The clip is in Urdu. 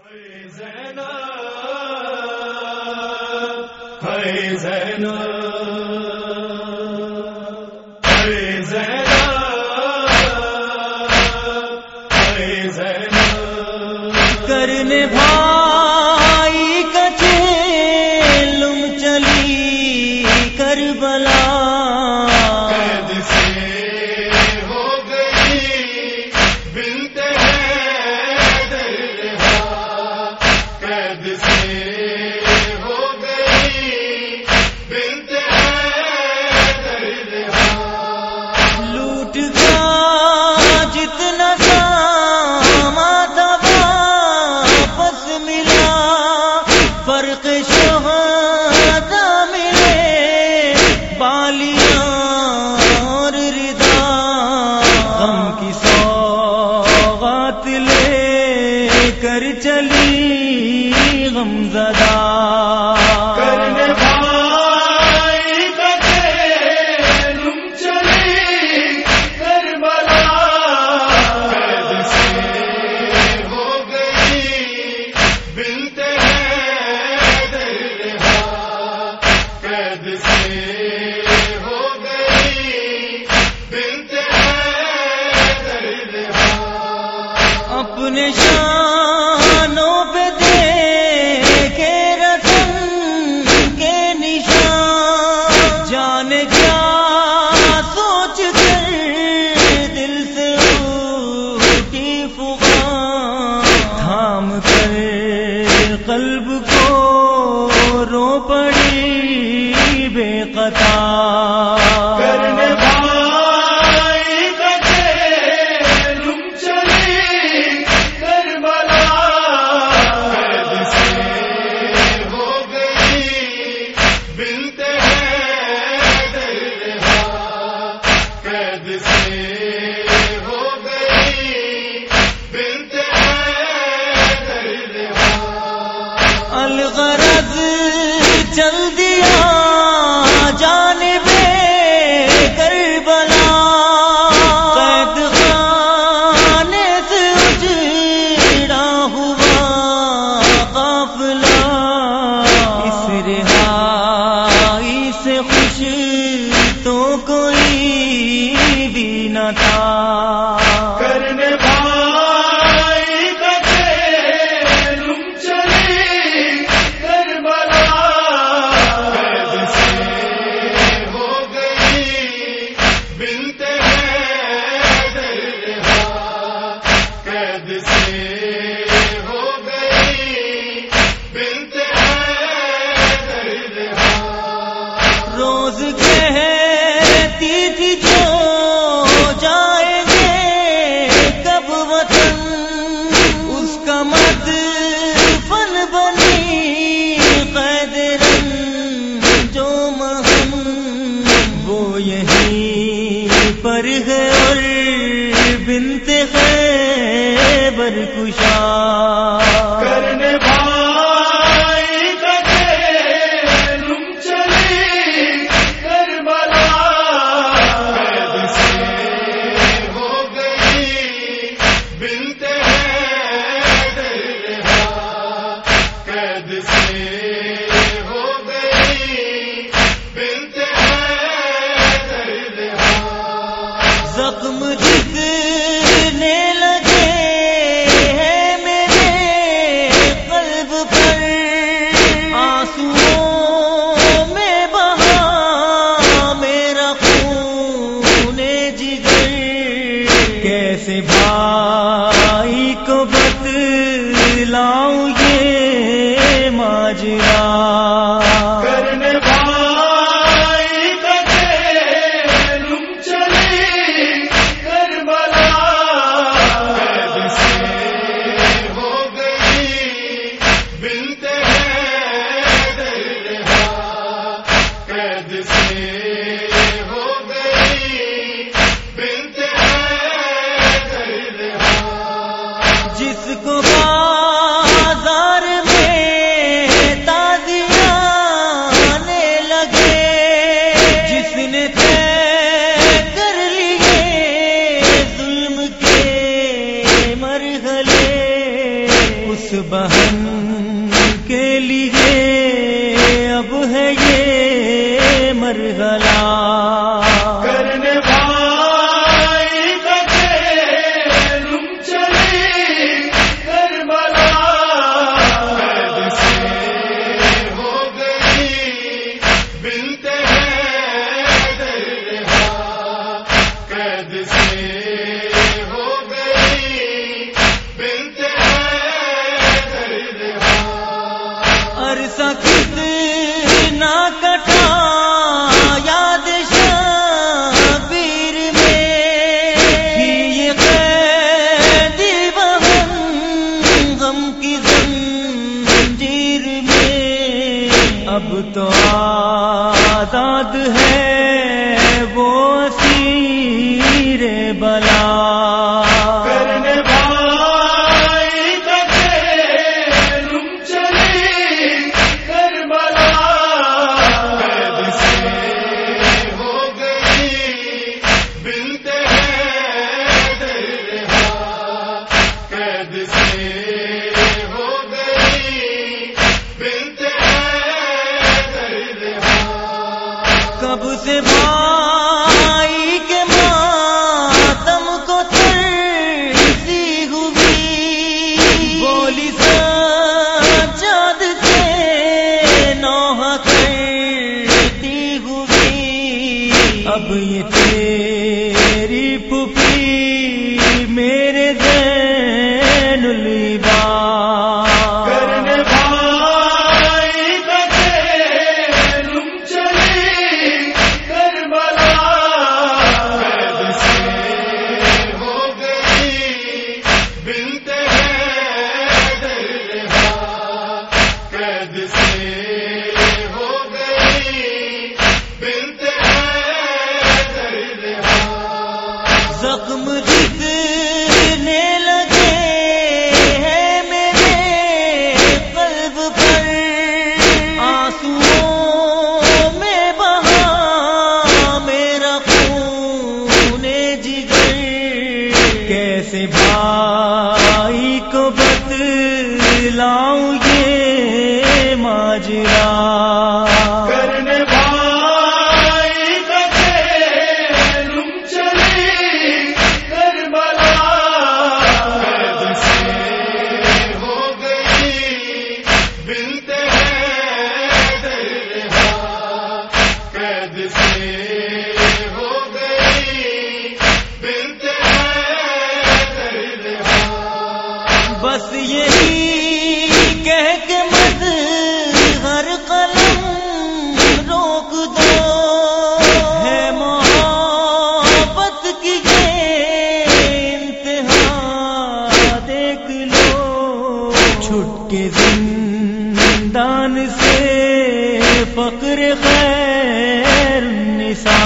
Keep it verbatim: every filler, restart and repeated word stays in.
کرنے بھائی کا چیلم چلی کربلا، قید سے ہو گئی بنت حیدر رہا، قید سے ہو گئی بنت حیدر رہا، لوٹ گیا جتنا سامان تھا واپس ملا، فرق شہداء ملے بالیاں اور ردا، غم کی سوغات لے کر چلی غمزدہ، کرنے بھائی کا چیلم چلی کربلا، قید سے ہو گئی بنت حیدر رہا، قید سے ہو گئی بنت حیدر رہا، اپنے شانوں پہ دیکھے رسم کے نشان، جانے کیا سوچ کر دل سے اٹھی فغان، تھام کر قلب کو رو پڑی بے قطع، کرنے بھائی کا چیلم چلی کربلا، قید سے ہو گئی بنت حیدر رہا، قید سے ہو گئی بنت حیدر رہا، الغرض چل دیا جانب کربلا، قید خانے سے اجڑا ہوا قافلہ، اس رہائی سے خوش تو کوئی بھی نہ تھا، کرنے بھائی کا چیلم چلی کربلا، قید سے ہو گئی بنت حیدر رہا، قید سے ہو گئی بنت حیدر رہا، روز کہتی تھی جو جائیں گے کب وطن، اس کا مدفن بنی قید رنج جو مہم، وہ یہیں پر ہے اور بنت خیبر کشا، کرنے بھائی کا چیلم چلی کربلا، قید سے ہو گئی بنت حیدر رہا، قید سے ہو گئی بنت حیدر رہا، زخم جتنے لگے ہیں میرے قلب پر، آنسوؤں میں بہا میرا خون جگر، کیسے بھائی کو بتلاؤں یہ ماجرا، کرنے بھائی کا چیلم چلی کربلا، قید سے ہو گئی بنت حیدر رہا، قید سے ہو گئی بنت حیدر رہا، جس کو بازار بہن کے لیے اب ہے یہ مرحلہ کرنے بھائی کتے تم چلی کربلا قید سے ہو گئی بنت حیدر رہا قید سے ہو گئی بنت حیدر رہا عرصہ کتنا کٹا یاد شبیر میں یہ قیدی بہن غم کی زنجیر میں اب تو آزاد ہے وہ اسیر بلا کرنے بھائی کتے تم چلی کربلا قید سے ہو گئی بنت حیدر رہا قید سے ہو گئی بنت حیدر رہا کب سے بھائی کے ماتم کو ترسی ہوئی بولی سجاد سے نوحہ کرتی ہوئی اب یہ تیری پھوپھی میرے زین العباد کرنے بھائی کتے تم چلی کربلا قید سے ہو گئی بنت حیدر رہا قید سے ہو گئی بنت حیدر رہا زخم جتنے لگے ہیں میرے قلب پر آنسوؤں میں بہا میرا خون جگر کیسے بھائی کو بتلاؤں یہ ماجرا کرنے بھائی کتے تم چلی کربلا قید سے ہو گئی بنت حیدر رہا قید سے ہو گئی بنت حیدر رہا بس یہی کہہ کے مت ہر قلم روک دو ہے محبت کی یہ انتہا دیکھ لو چھٹ کے زندان سے فقر خیر نثار